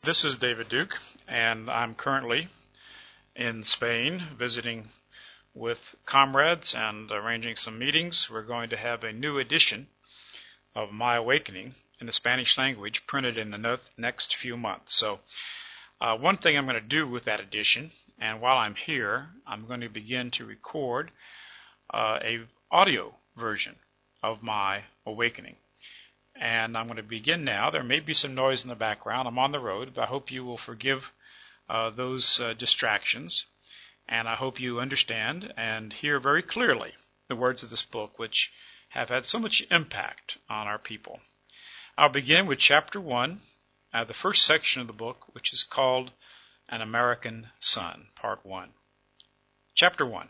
This is David Duke, and I'm currently in Spain visiting with comrades and arranging some meetings. We're going to have a new edition of My Awakening in the Spanish language printed in the next few months. So one thing I'm going to do with that edition, and while I'm here, I'm going to begin to record a audio version of My Awakening. And I'm going to begin now. There may be some noise in the background. I'm on the road, but I hope you will forgive those distractions. And I hope you understand and hear very clearly the words of this book, which have had so much impact on our people. I'll begin with Chapter 1, the first section of the book, which is called An American Son, Part 1. Chapter 1.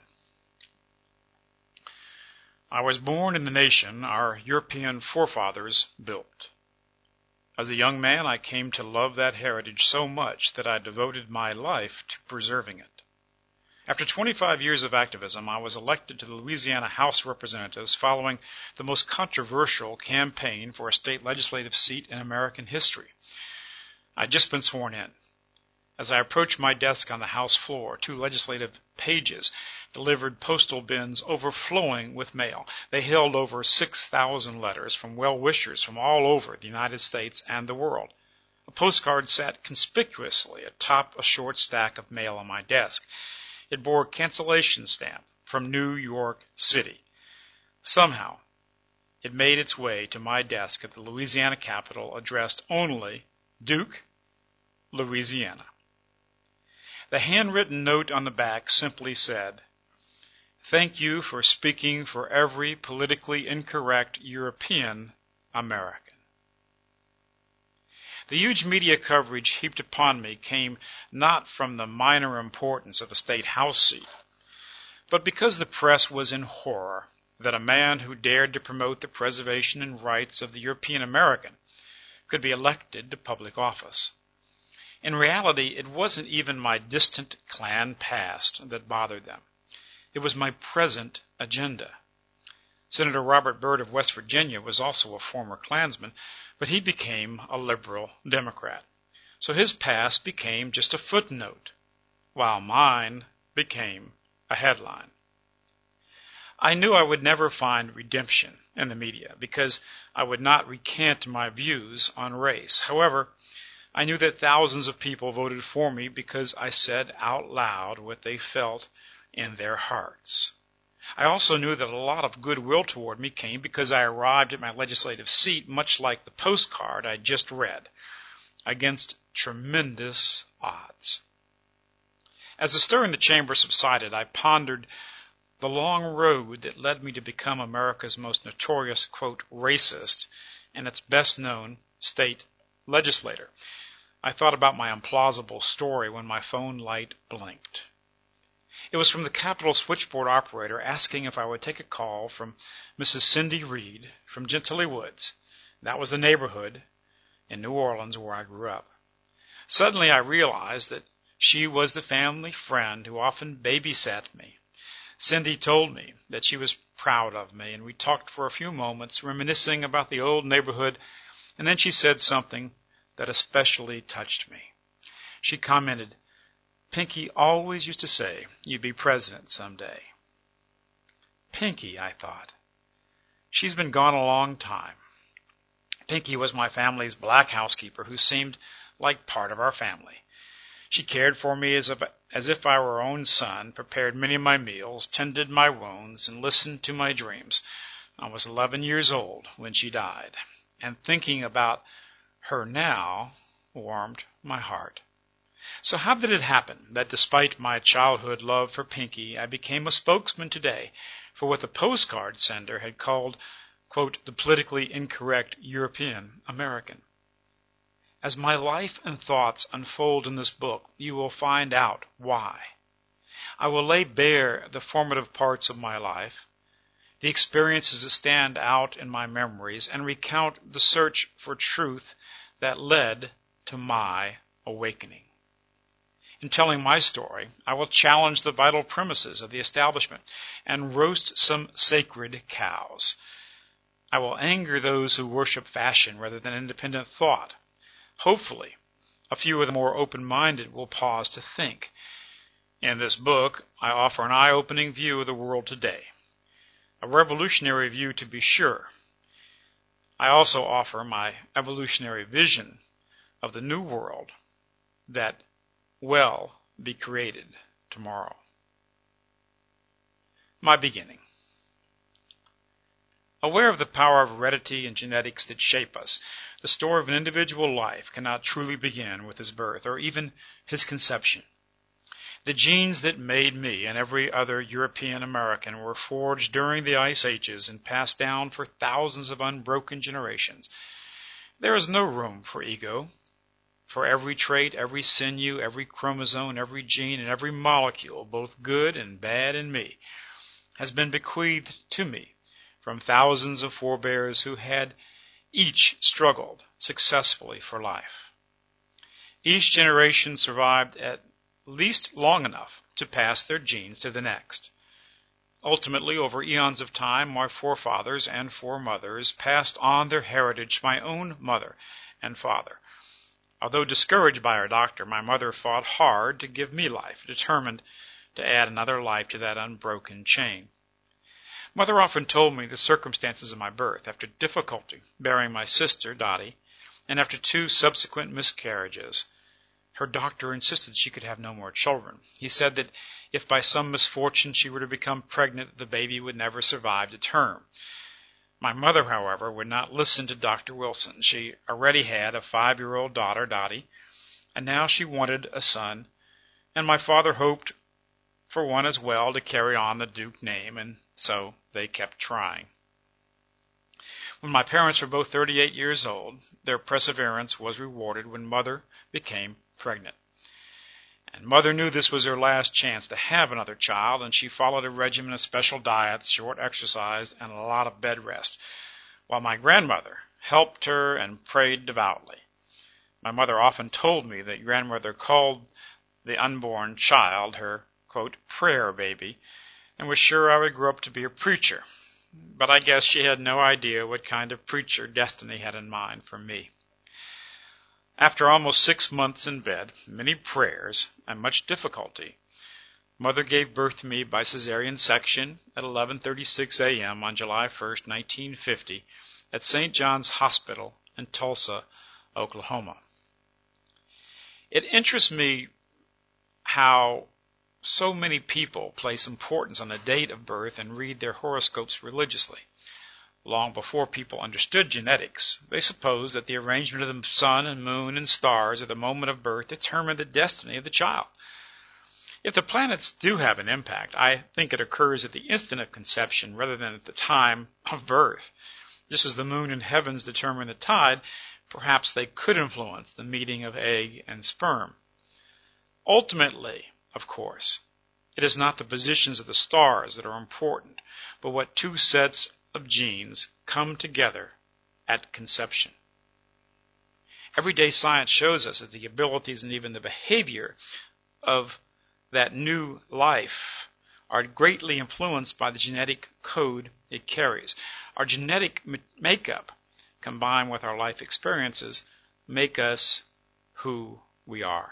I was born in the nation our European forefathers built. As a young man, I came to love that heritage so much that I devoted my life to preserving it. After 25 years of activism, I was elected to the Louisiana House of Representatives following the most controversial campaign for a state legislative seat in American history. I'd just been sworn in. As I approached my desk on the House floor, 2 legislative pages delivered postal bins overflowing with mail. They held over 6,000 letters from well-wishers from all over the United States and the world. A postcard sat conspicuously atop a short stack of mail on my desk. It bore a cancellation stamp from New York City. Somehow, it made its way to my desk at the Louisiana Capitol, addressed only Duke, Louisiana. The handwritten note on the back simply said, "Thank you for speaking for every politically incorrect European American." The huge media coverage heaped upon me came not from the minor importance of a state house seat, but because the press was in horror that a man who dared to promote the preservation and rights of the European American could be elected to public office. In reality, it wasn't even my distant clan past that bothered them. It was my present agenda. Senator Robert Byrd of West Virginia was also a former Klansman, but he became a liberal Democrat. So his past became just a footnote, while mine became a headline. I knew I would never find redemption in the media because I would not recant my views on race. However, I knew that thousands of people voted for me because I said out loud what they felt in their hearts. I also knew that a lot of goodwill toward me came because I arrived at my legislative seat much like the postcard I just read, against tremendous odds. As the stir in the chamber subsided, I pondered the long road that led me to become America's most notorious, quote, racist and its best-known state legislator. I thought about my implausible story when my phone light blinked. It was from the Capitol switchboard operator asking if I would take a call from Mrs. Cindy Reed from Gentilly Woods. That was the neighborhood in New Orleans where I grew up. Suddenly I realized that she was the family friend who often babysat me. Cindy told me that she was proud of me, and we talked for a few moments, reminiscing about the old neighborhood, and then she said something that especially touched me. She commented, "Pinky always used to say you'd be president someday." Pinky, I thought. She's been gone a long time. Pinky was my family's black housekeeper who seemed like part of our family. She cared for me as if I were her own son, prepared many of my meals, tended my wounds, and listened to my dreams. I was 11 years old when she died, and thinking about her now warmed my heart. So how did it happen that despite my childhood love for Pinky, I became a spokesman today for what the postcard sender had called, quote, the politically incorrect European American? As my life and thoughts unfold in this book, you will find out why. I will lay bare the formative parts of my life, the experiences that stand out in my memories, and recount the search for truth that led to my awakening. In telling my story, I will challenge the vital premises of the establishment and roast some sacred cows. I will anger those who worship fashion rather than independent thought. Hopefully, A few of the more open-minded will pause to think. In this book, I offer an eye-opening view of the world today. A revolutionary view, to be sure. I also offer my evolutionary vision of the new world that will be created tomorrow. My beginning. Aware of the power of heredity and genetics that shape us, the story of an individual life cannot truly begin with his birth or even his conception. The genes that made me and every other European American were forged during the Ice Ages and passed down for thousands of unbroken generations. There is no room for ego. For every trait, every sinew, every chromosome, every gene, and every molecule, both good and bad in me, has been bequeathed to me from thousands of forebears who had each struggled successfully for life. Each generation survived at least long enough to pass their genes to the next. Ultimately, over eons of time, my forefathers and foremothers passed on their heritage to my own mother and father. Although discouraged by our doctor, my mother fought hard to give me life, determined to add another life to that unbroken chain. Mother often told me the circumstances of my birth, after difficulty bearing my sister, Dottie, and after 2 subsequent miscarriages. Her doctor insisted she could have no more children. He said that if by some misfortune she were to become pregnant, the baby would never survive the term. My mother, however, would not listen to Dr. Wilson. She already had a 5-year-old daughter, Dottie, and now she wanted a son, and my father hoped for one as well to carry on the Duke name, and so they kept trying. When my parents were both 38 years old, their perseverance was rewarded when Mother became pregnant. And Mother knew this was her last chance to have another child, and she followed a regimen of special diets, short exercise, and a lot of bed rest, while my grandmother helped her and prayed devoutly. My mother often told me that grandmother called the unborn child her, quote, prayer baby, and was sure I would grow up to be a preacher. But I guess she had no idea what kind of preacher destiny had in mind for me. After almost 6 months in bed, many prayers, and much difficulty, Mother gave birth to me by cesarean section at 11:36 a.m. on July 1st, 1950, at St. John's Hospital in Tulsa, Oklahoma. It interests me how so many people place importance on the date of birth and read their horoscopes religiously. Long before people understood genetics, they supposed that the arrangement of the sun and moon and stars at the moment of birth determined the destiny of the child. If the planets do have an impact, I think it occurs at the instant of conception rather than at the time of birth. Just as the moon and heavens determine the tide, perhaps they could influence the meeting of egg and sperm. Ultimately, of course, it is not the positions of the stars that are important, but what 2 sets of genes come together at conception. Everyday science shows us that the abilities and even the behavior of that new life are greatly influenced by the genetic code it carries. Our genetic makeup, combined with our life experiences, make us who we are.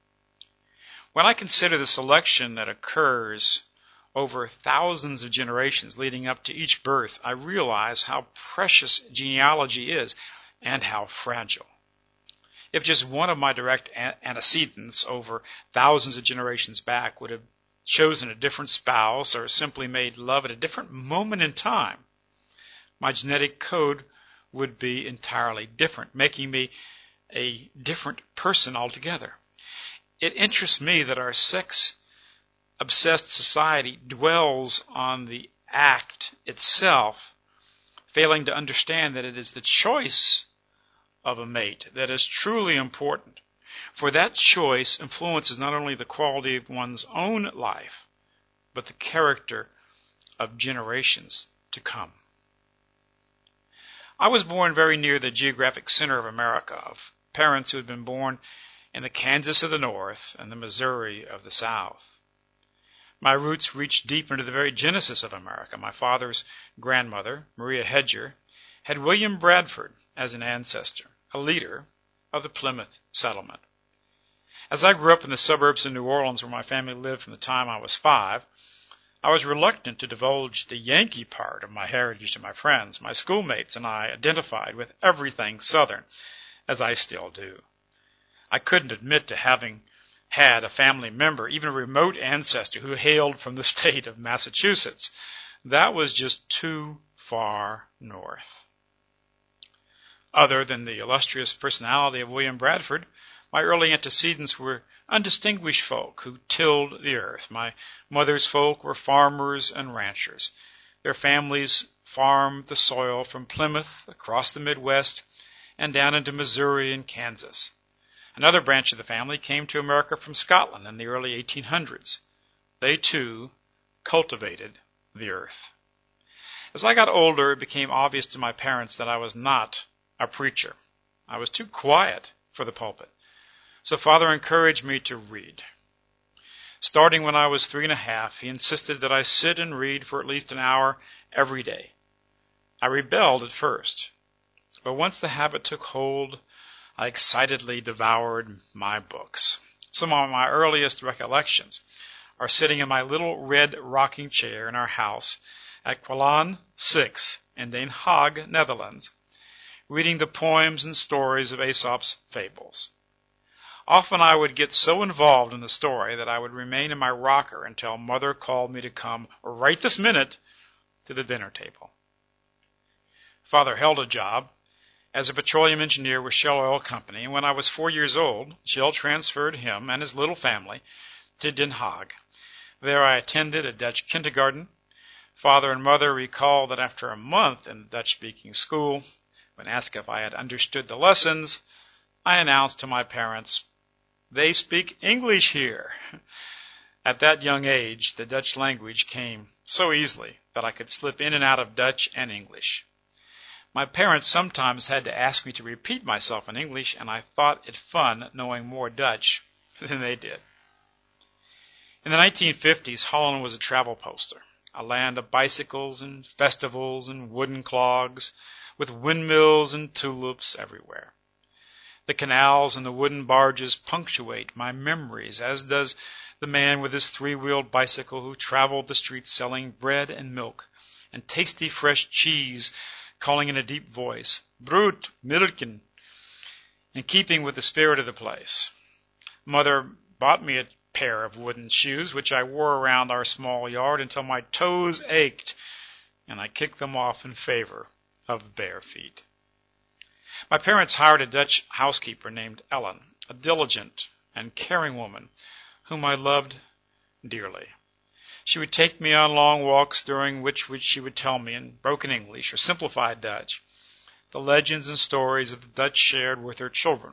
When I consider the selection that occurs over thousands of generations leading up to each birth, I realize how precious genealogy is and how fragile. If just one of my direct antecedents over thousands of generations back would have chosen a different spouse or simply made love at a different moment in time, my genetic code would be entirely different, making me a different person altogether. It interests me that our sex-obsessed society dwells on the act itself, failing to understand that it is the choice of a mate that is truly important. For that choice influences not only the quality of one's own life, but the character of generations to come. I was born very near the geographic center of America, of parents who had been born in the Kansas of the North and the Missouri of the South. My roots reached deep into the very genesis of America. My father's grandmother, Maria Hedger, had William Bradford as an ancestor, a leader of the Plymouth settlement. As I grew up in the suburbs of New Orleans where my family lived from the time I was 5, I was reluctant to divulge the Yankee part of my heritage to my friends. My schoolmates and I identified with everything Southern, as I still do. I couldn't admit to having had a family member, even a remote ancestor, who hailed from the state of Massachusetts. That was just too far north. Other than the illustrious personality of William Bradford, my early antecedents were undistinguished folk who tilled the earth. My mother's folk were farmers and ranchers. Their families farmed the soil from Plymouth across the Midwest and down into Missouri and Kansas. Another branch of the family came to America from Scotland in the early 1800s. They, too, cultivated the earth. As I got older, it became obvious to my parents that I was not a preacher. I was too quiet for the pulpit. So Father encouraged me to read. Starting when I was 3.5, he insisted that I sit and read for at least an hour every day. I rebelled at first, but once the habit took hold, I excitedly devoured my books. Some of my earliest recollections are sitting in my little red rocking chair in our house at Quillan 6 in Den Haag, Netherlands, reading the poems and stories of Aesop's fables. Often I would get so involved in the story that I would remain in my rocker until Mother called me to come right this minute to the dinner table. Father held a job as a petroleum engineer with Shell Oil Company, and when I was 4 years old, Shell transferred him and his little family to Den Haag. There I attended a Dutch kindergarten. Father and Mother recall that after a month in the Dutch-speaking school, when asked if I had understood the lessons, I announced to my parents, "They speak English here." At that young age, the Dutch language came so easily that I could slip in and out of Dutch and English. My parents sometimes had to ask me to repeat myself in English, and I thought it fun knowing more Dutch than they did. In the 1950s, Holland was a travel poster, a land of bicycles and festivals and wooden clogs, with windmills and tulips everywhere. The canals and the wooden barges punctuate my memories, as does the man with his 3-wheeled bicycle who traveled the streets selling bread and milk and tasty fresh cheese, calling in a deep voice, "Brood, milken," in keeping with the spirit of the place. Mother bought me a pair of wooden shoes, which I wore around our small yard until my toes ached, and I kicked them off in favor of bare feet. My parents hired a Dutch housekeeper named Ellen, a diligent and caring woman whom I loved dearly. She would take me on long walks during which she would tell me in broken English or simplified Dutch the legends and stories that the Dutch shared with their children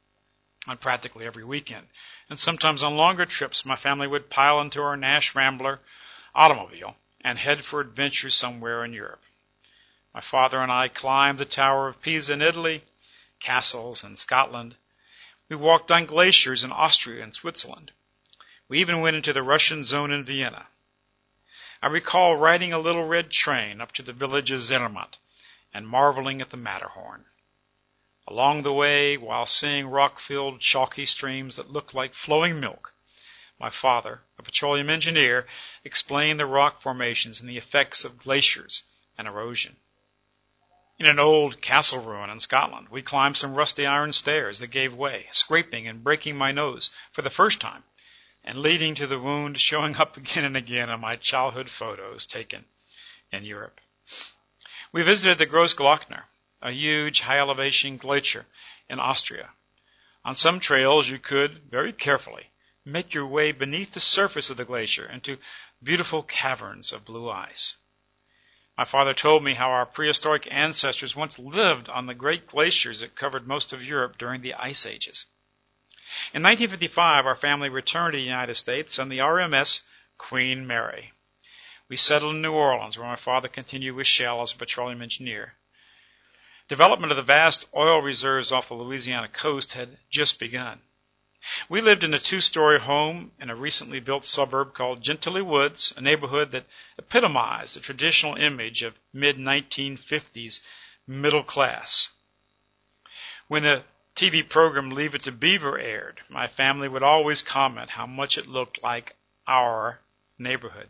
on practically every weekend. And sometimes on longer trips, my family would pile into our Nash Rambler automobile and head for adventure somewhere in Europe. My father and I climbed the Tower of Pisa in Italy, castles in Scotland. We walked on glaciers in Austria and Switzerland. We even went into the Russian zone in Vienna. I recall riding a little red train up to the village of Zermatt and marveling at the Matterhorn. Along the way, while seeing rock-filled, chalky streams that looked like flowing milk, my father, a petroleum engineer, explained the rock formations and the effects of glaciers and erosion. In an old castle ruin in Scotland, we climbed some rusty iron stairs that gave way, scraping and breaking my nose for the first time, and leading to the wound showing up again and again on my childhood photos taken in Europe. We visited the Grossglockner, a huge high-elevation glacier in Austria. On some trails you could, very carefully, make your way beneath the surface of the glacier into beautiful caverns of blue ice. My father told me how our prehistoric ancestors once lived on the great glaciers that covered most of Europe during the ice ages. In 1955, our family returned to the United States on the RMS Queen Mary. We settled in New Orleans, where my father continued with Shell as a petroleum engineer. Development of the vast oil reserves off the Louisiana coast had just begun. We lived in a 2-story home in a recently built suburb called Gentilly Woods, a neighborhood that epitomized the traditional image of mid-1950s middle class. When the TV program Leave It to Beaver aired, my family would always comment how much it looked like our neighborhood.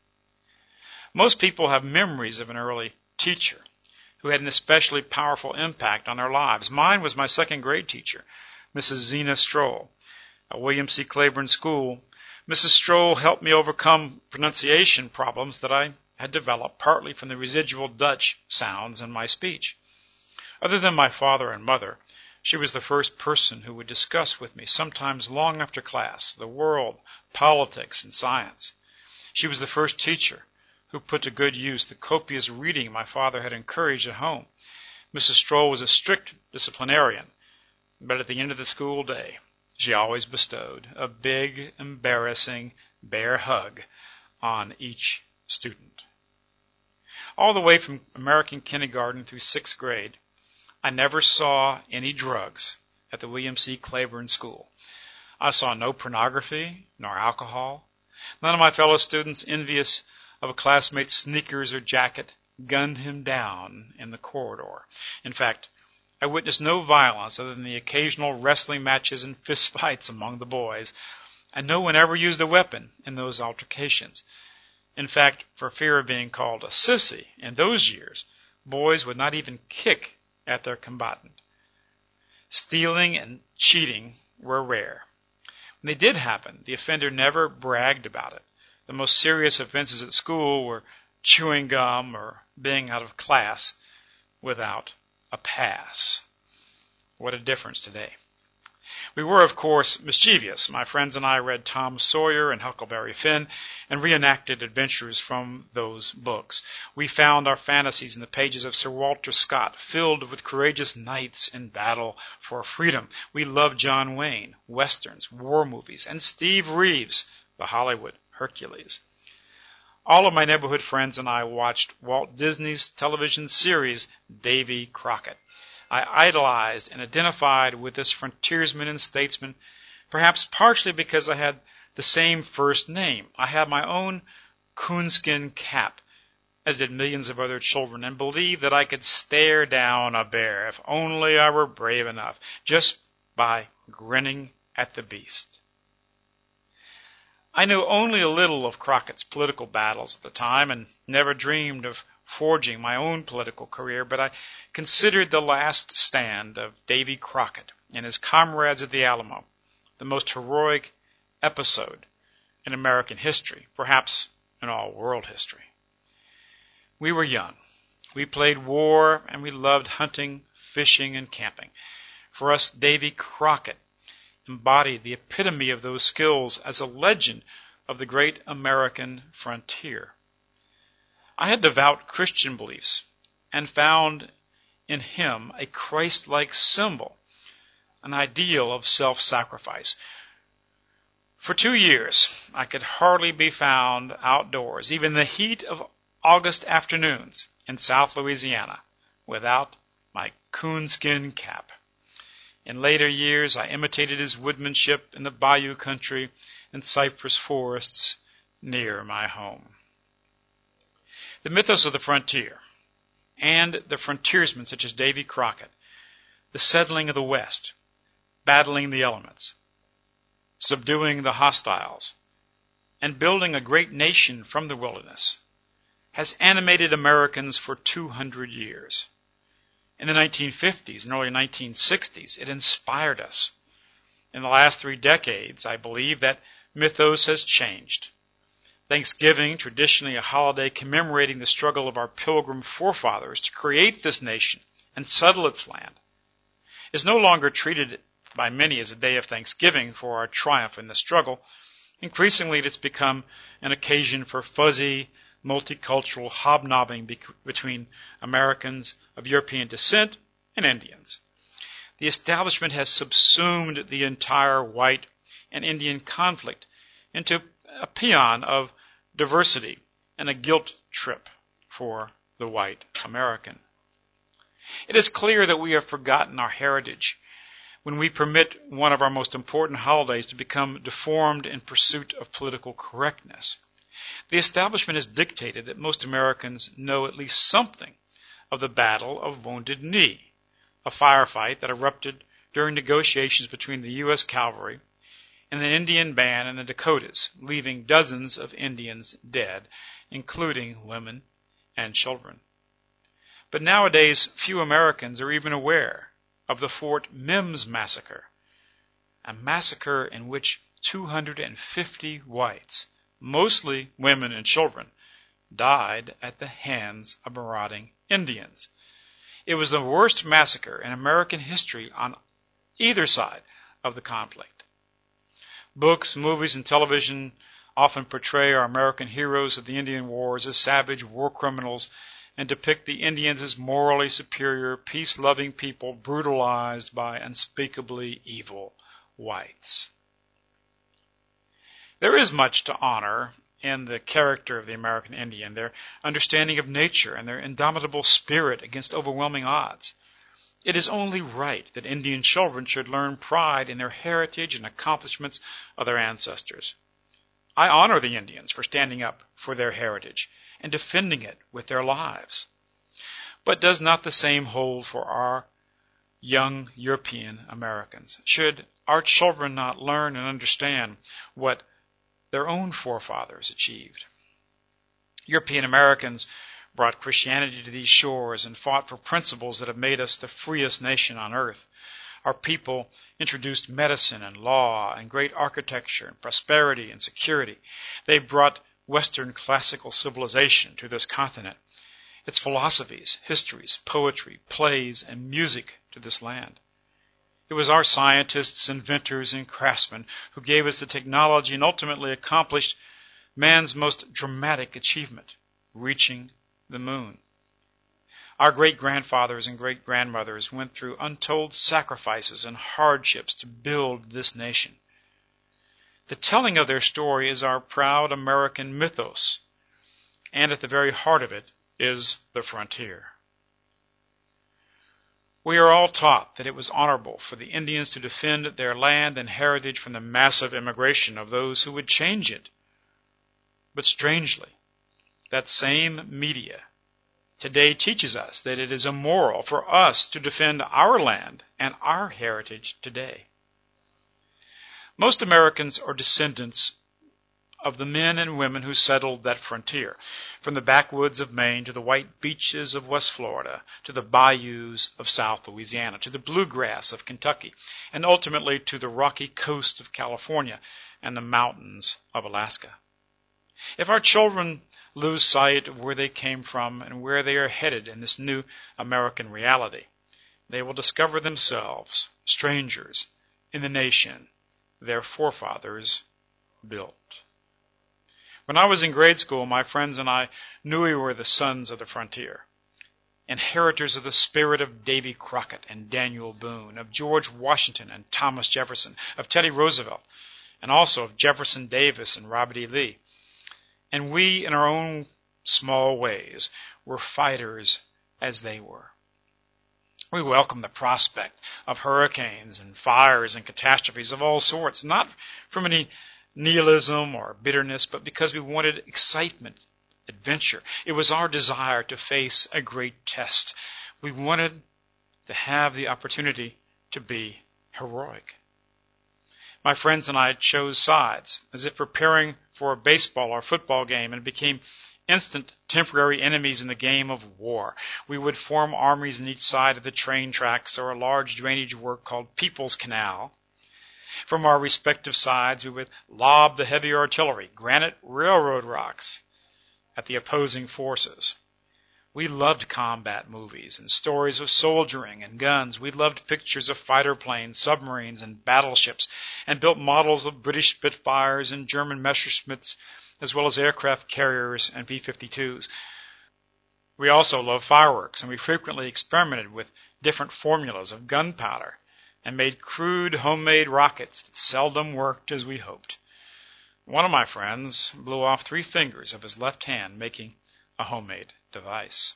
Most people have memories of an early teacher who had an especially powerful impact on their lives. Mine was my second grade teacher, Mrs. Zena Stroll, at William C. Claiborne School. Mrs. Stroll helped me overcome pronunciation problems that I had developed partly from the residual Dutch sounds in my speech. Other than my father and mother, she was the first person who would discuss with me, sometimes long after class, the world, politics, and science. She was the first teacher who put to good use the copious reading my father had encouraged at home. Mrs. Stroll was a strict disciplinarian, but at the end of the school day, she always bestowed a big, embarrassing, bear hug on each student. All the way from American kindergarten through 6th grade, I never saw any drugs at the William C. Claiborne School. I saw no pornography nor alcohol. None of my fellow students, envious of a classmate's sneakers or jacket, gunned him down in the corridor. In fact, I witnessed no violence other than the occasional wrestling matches and fistfights among the boys, and no one ever used a weapon in those altercations. In fact, for fear of being called a sissy in those years, boys would not even kick at their combatant. Stealing and cheating were rare. When they did happen, the offender never bragged about it. The most serious offenses at school were chewing gum or being out of class without a pass. What a difference today. We were, of course, mischievous. My friends and I read Tom Sawyer and Huckleberry Finn and reenacted adventures from those books. We found our fantasies in the pages of Sir Walter Scott, filled with courageous knights in battle for freedom. We loved John Wayne, westerns, war movies, and Steve Reeves, the Hollywood Hercules. All of my neighborhood friends and I watched Walt Disney's television series, Davy Crockett. I idolized and identified with this frontiersman and statesman, perhaps partially because I had the same first name. I had my own coonskin cap, as did millions of other children, and believed that I could stare down a bear if only I were brave enough, just by grinning at the beast. I knew only a little of Crockett's political battles at the time and never dreamed of forging my own political career, but I considered The Last Stand of Davy Crockett and his comrades at the Alamo the most heroic episode in American history, perhaps in all world history. We were young. We played war, and we loved hunting, fishing, and camping. For us, Davy Crockett embodied the epitome of those skills as a legend of the great American frontier. I had devout Christian beliefs and found in him a Christ-like symbol, an ideal of self-sacrifice. For 2 years, I could hardly be found outdoors, even in the heat of August afternoons in South Louisiana, without my coonskin cap. In later years, I imitated his woodmanship in the bayou country and cypress forests near my home. The mythos of the frontier and the frontiersmen such as Davy Crockett, the settling of the West, battling the elements, subduing the hostiles, and building a great nation from the wilderness, has animated Americans for 200 years. In the 1950s and early 1960s, it inspired us. In the last 3 decades, I believe that mythos has changed. Thanksgiving, traditionally a holiday commemorating the struggle of our pilgrim forefathers to create this nation and settle its land, is no longer treated by many as a day of thanksgiving for our triumph in the struggle. Increasingly, it's become an occasion for fuzzy, multicultural hobnobbing between Americans of European descent and Indians. The establishment has subsumed the entire white and Indian conflict into a paean of diversity and a guilt trip for the white American. It is clear that we have forgotten our heritage when we permit one of our most important holidays to become deformed in pursuit of political correctness. The establishment has dictated that most Americans know at least something of the Battle of Wounded Knee, a firefight that erupted during negotiations between the U.S. cavalry and an Indian band in the Dakotas, leaving dozens of Indians dead, including women and children. But nowadays, few Americans are even aware of the Fort Mims massacre, a massacre in which 250 whites, mostly women and children, died at the hands of marauding Indians. It was the worst massacre in American history on either side of the conflict. Books, movies, and television often portray our American heroes of the Indian Wars as savage war criminals and depict the Indians as morally superior, peace-loving people brutalized by unspeakably evil whites. There is much to honor in the character of the American Indian, their understanding of nature and their indomitable spirit against overwhelming odds. It is only right that Indian children should learn pride in their heritage and accomplishments of their ancestors. I honor the Indians for standing up for their heritage and defending it with their lives. But does not the same hold for our young European Americans? Should our children not learn and understand what their own forefathers achieved? European Americans brought Christianity to these shores and fought for principles that have made us the freest nation on earth. Our people introduced medicine and law and great architecture and prosperity and security. They brought Western classical civilization to this continent, its philosophies, histories, poetry, plays, and music to this land. It was our scientists, inventors, and craftsmen who gave us the technology and ultimately accomplished man's most dramatic achievement, reaching the moon. Our great-grandfathers and great-grandmothers went through untold sacrifices and hardships to build this nation. The telling of their story is our proud American mythos, and at the very heart of it is the frontier. We are all taught that it was honorable for the Indians to defend their land and heritage from the massive immigration of those who would change it. But strangely, that same media today teaches us that it is immoral for us to defend our land and our heritage today. Most Americans are descendants of the men and women who settled that frontier, from the backwoods of Maine to the white beaches of West Florida, to the bayous of South Louisiana, to the bluegrass of Kentucky, and ultimately to the rocky coast of California and the mountains of Alaska. If our children lose sight of where they came from and where they are headed in this new American reality, they will discover themselves strangers in the nation their forefathers built. When I was in grade school, my friends and I knew we were the sons of the frontier, inheritors of the spirit of Davy Crockett and Daniel Boone, of George Washington and Thomas Jefferson, of Teddy Roosevelt, and also of Jefferson Davis and Robert E. Lee. And we, in our own small ways, were fighters as they were. We welcomed the prospect of hurricanes and fires and catastrophes of all sorts, not from any nihilism or bitterness, but because we wanted excitement, adventure. It was our desire to face a great test. We wanted to have the opportunity to be heroic. My friends and I chose sides, as if preparing for a baseball or football game, and became instant temporary enemies in the game of war. We would form armies on each side of the train tracks or a large drainage work called People's Canal. From our respective sides, we would lob the heavy artillery, granite railroad rocks, at the opposing forces. We loved combat movies and stories of soldiering and guns. We loved pictures of fighter planes, submarines, and battleships, and built models of British Spitfires and German Messerschmitts, as well as aircraft carriers and B-52s. We also loved fireworks, and we frequently experimented with different formulas of gunpowder and made crude homemade rockets that seldom worked as we hoped. One of my friends blew off 3 fingers of his left hand making a homemade device.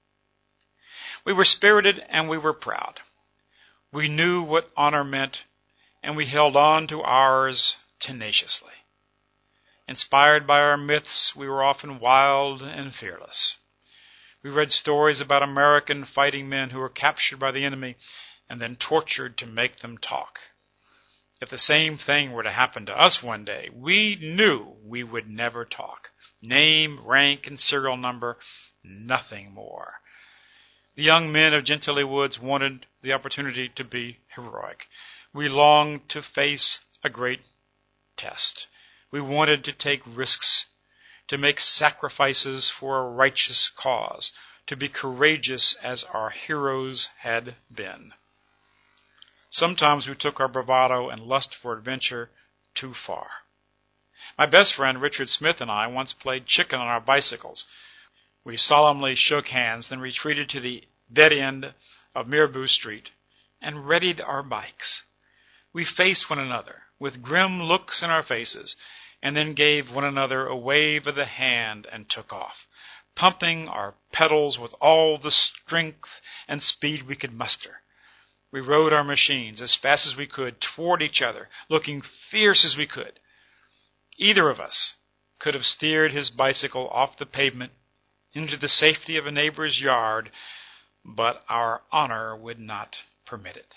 We were spirited and we were proud. We knew what honor meant, and we held on to ours tenaciously. Inspired by our myths, we were often wild and fearless. We read stories about American fighting men who were captured by the enemy and then tortured to make them talk. If the same thing were to happen to us one day, we knew we would never talk. Name, rank, and serial number, nothing more. The young men of Gentilly Woods wanted the opportunity to be heroic. We longed to face a great test. We wanted to take risks, to make sacrifices for a righteous cause, to be courageous as our heroes had been. Sometimes we took our bravado and lust for adventure too far. My best friend Richard Smith and I once played chicken on our bicycles. We solemnly shook hands, then retreated to the dead end of Mirbeau Street and readied our bikes. We faced one another with grim looks in our faces, and then gave one another a wave of the hand and took off, pumping our pedals with all the strength and speed we could muster. We rode our machines as fast as we could toward each other, looking fierce as we could. Either of us could have steered his bicycle off the pavement into the safety of a neighbor's yard, but our honor would not permit it.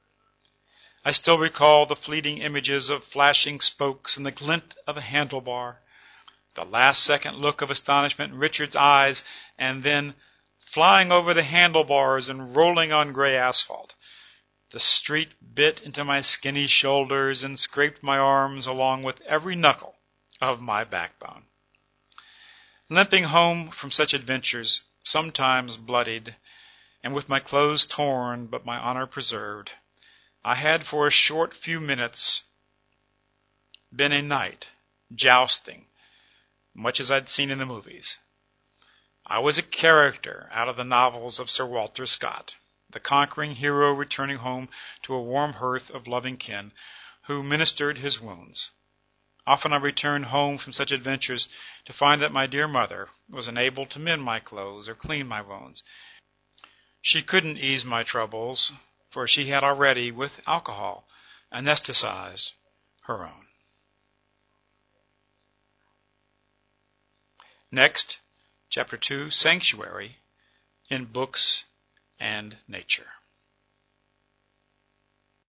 I still recall the fleeting images of flashing spokes and the glint of a handlebar, the last-second look of astonishment in Richard's eyes, and then flying over the handlebars and rolling on gray asphalt. The street bit into my skinny shoulders and scraped my arms along with every knuckle of my backbone. Limping home from such adventures, sometimes bloodied, and with my clothes torn but my honor preserved, I had for a short few minutes been a knight, jousting, much as I'd seen in the movies. I was a character out of the novels of Sir Walter Scott, the conquering hero returning home to a warm hearth of loving kin who ministered his wounds. Often I returned home from such adventures to find that my dear mother was unable to mend my clothes or clean my wounds. She couldn't ease my troubles, for she had already, with alcohol, anesthetized her own. Next, Chapter 2, Sanctuary in Books and Nature.